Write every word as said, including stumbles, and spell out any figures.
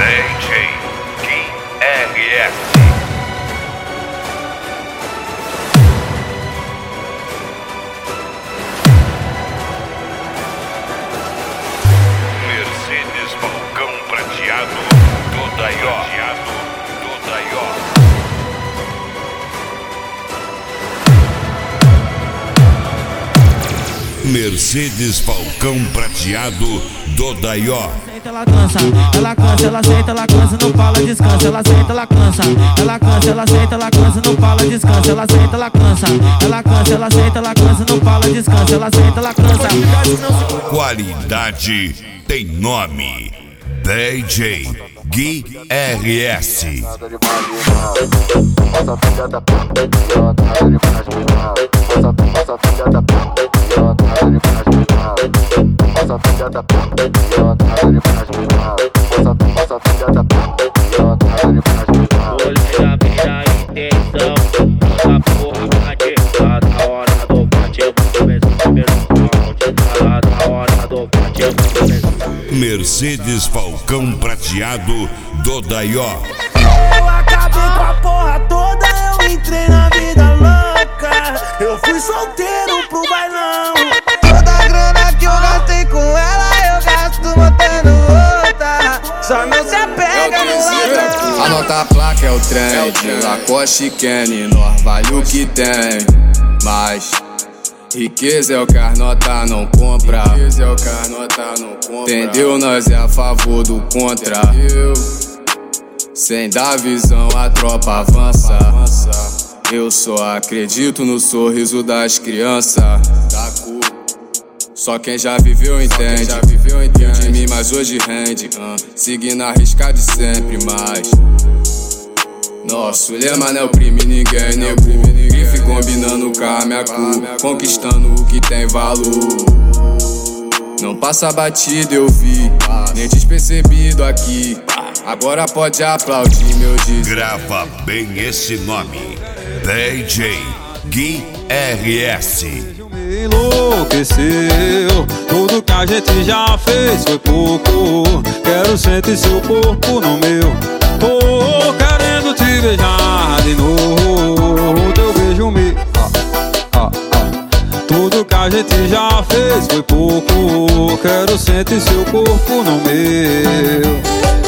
D J Gui R S. Mercedes Falcão Prateado do Daió. Do Daió. Mercedes Falcão Prateado do Daió. Ela cansa, ela cansa, ela senta, ela cansa, não fala, descansa. Ela senta, ela cansa, ela cansa, ela senta, ela cansa, não fala, descansa. Ela senta, ela cansa, ela cansa, ela senta, ela cansa, não fala, descansa. Ela senta, ela cansa. Qualidade tem nome. D J Gui R S. Essa filha da puta idiota, nada de mais final. Essa filha da puta idiota, nada de mais final. Essa filha da puta idiota, nada de mais final. Essa filha da puta idiota, nada de mais final. Olha a minha intenção, essa porra bate. Tá na hora do bate, eu vou começar o primeiro round. Tá na hora do bate, eu vou começar. Mercedes Falcão Prateado do Daió. Eu acabei com a porra toda, eu entrei na vida louca. Eu fui solteiro pro bailão. Toda a grana que eu gastei com ela, eu gasto botando outra. Só não se apega no ladrão. Anota a placa, é o trem. Lacoste e Kenny, nós vale o que tem. Mas riqueza é o que as nota não compra. Riqueza é o que as nota não compra. Entendeu? Nós é a favor do contra. Entendeu? Sem dar visão a tropa avança. Eu só acredito no sorriso das crianças. Só quem já viveu entende. Já viveu entende de mim, mas hoje rende. uh, Seguindo a risca de sempre, mas nosso lema não é oprime ninguém, nego. Grife combinando com a minha cor, conquistando o que tem valor. Não passa batida, eu vi, nem despercebido aqui. Agora pode aplaudir meu disco. Grava bem esse nome. D J Gui R S. Me enlouqueceu, tudo que a gente já fez foi pouco. Quero sentir seu corpo no meu. Tô querendo te beijar de novo. Teu beijo me ah, ah, ah. Tudo que a gente já fez foi pouco. Quero sentir seu corpo no meu.